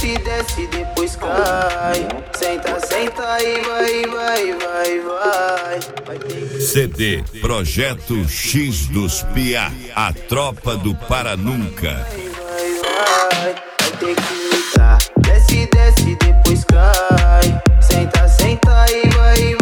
Desce, desce, depois cai. Senta, senta e vai. CD Projeto X dos Piá, a tropa do Para Nunca. Vai ter que me dar. Desce, desce, depois cai. Senta, senta e vai.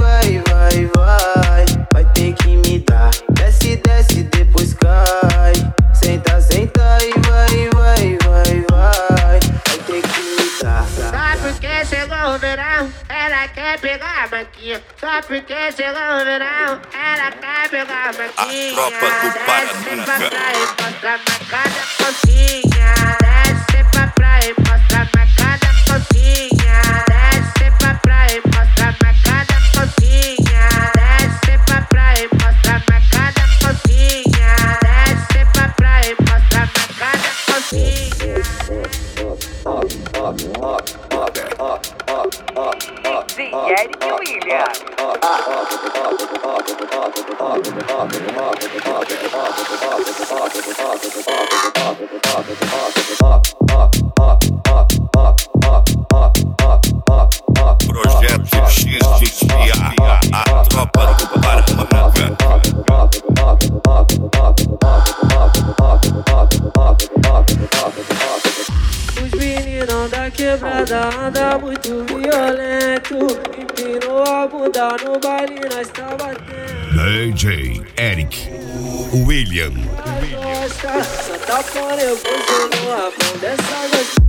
Vai ter que me dar. Desce, desce, depois cai. Senta, senta e vai. Vai ter que me dar. Só porque chegou o verão, ela quer pegar a maquinha. Só porque chegou o verão, ela quer pegar a maquinha. A tropa do Para Desce Nunca. pra praia e mostra a cada coxinha. Desce pra praia e mostra a cada coxinha. Desce pra praia e mostra a cada coxinha. Desce pra praia e mostra a cada coxinha. Desce pra praia e mostra a cada coxinha. Eric William. Projeto X dos Piá, a tropa do Para Nunca. Os meninão da quebrada anda muito violento. Empinou a bunda no baile, nós tá batendo. DJ Eric William. Gosta, só tá por eu no rabão dessa gostosa.